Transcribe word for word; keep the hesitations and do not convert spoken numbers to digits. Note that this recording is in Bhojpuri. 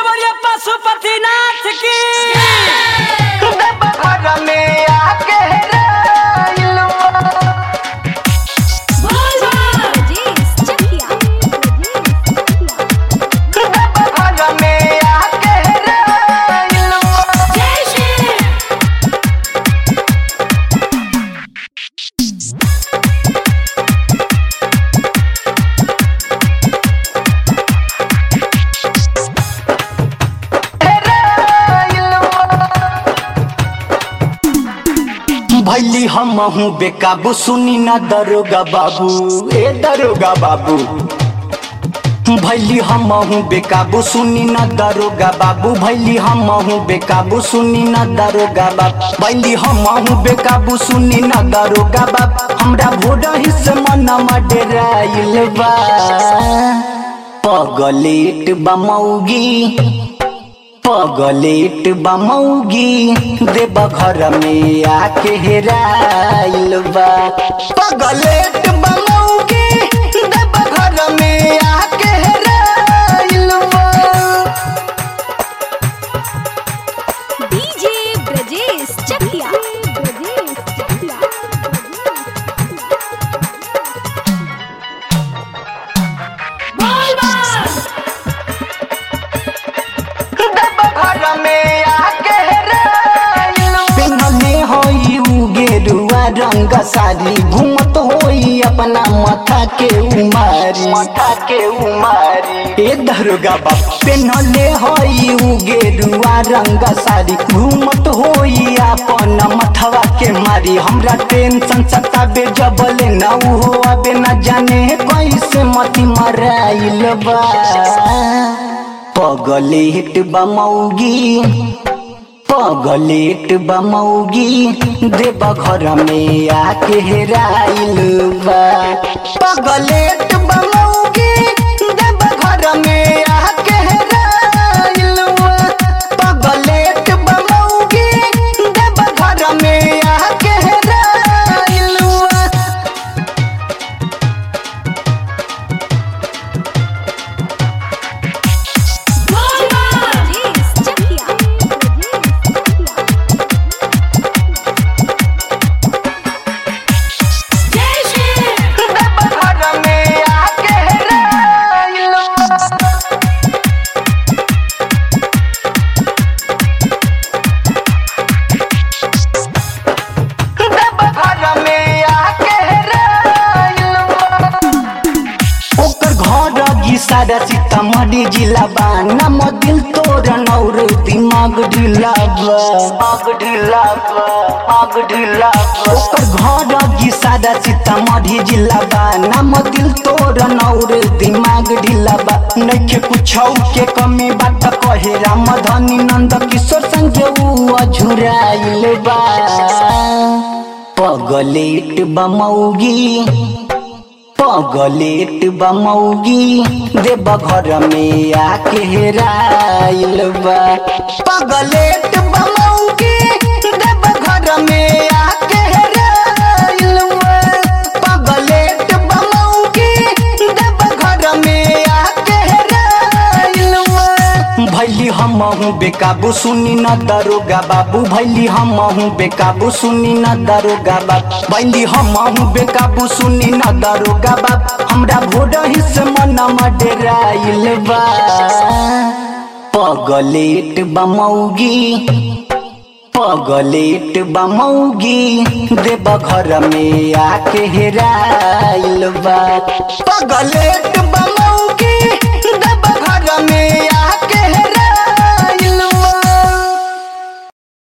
से बोलिए पशुपतिनाथ की। घर में आके भैली हम हूँ बेकाबू सुनी ना दरोगा बाबू ए दरोगा बाबू। भैली हम हूँ बेकाबू सुनी ना दरोगा बाबू। भैली हम हूँ बेकाबू सुनी ना दरोगा बाबू। भैली हम हूँ बेकाबू सुनी ना दरोगा बाबू। हमरा भोरा हिस्से मनमा डेराइल बा पगलेट बमौगी पगलेट बमौगी देव घर में आके हेराइल बा। पगलेट बमौगी देव घर में आके हेराइल बा। डीजे ब्रजेश चकिया। रंग सारी घूमत होई अपना माथा के उमारी माथा के उमारी ए दरोगा बाबू। पेनले होई गेरुआ रंग सारी घूमत होई अपना मथवा के मारी। हमरा टेंशन सताबे जबले ना हो अबे ना जाने कैसे मती मराइल बा पगलेट बमौगी पगलेट बमौगी देव घर में आके हेराइल बा। पगलेट बमौगी देव घर में आके हेराइल बा। पगलेट बमौगी देव घर में आके हेराइल बा। सारा सीतामढ़ी जिला बा नम दिल तोर नौर दिमाग ढीला बा दिमाग ढीला बा दिमाग ढीला बा। ओकर घर की सारा सीतामढ़ी जिला बा नम दिल तोर नौर दिमाग ढीला बा। नइखे कुछौ के कमी बात कहे राम धनी नंद किशोर संगे उ अझुराइल बा पगलेट बमौगी पगलेट बमौगी देव घर में आके हेराइल बा। पगलेट बमौगी देव घर में आके हेराइल बा। पगलेट बमौगी देव घर में आके हेराइल बा। भैली हम हूँ बेकाबू सुनी न दरोगा बाबू। भैली हम हूँ बेकाबू सुनी न दरोगा बाबू। भैली हम हूँ बेकाबू सुनी न दरोगा बाबू। हमरा भोरा हिस्से मनमा डेराइल बा पगलेट बमौगी पगलेट बमौगी देव घर में आके हेराइल बा। पगलेट बमौगी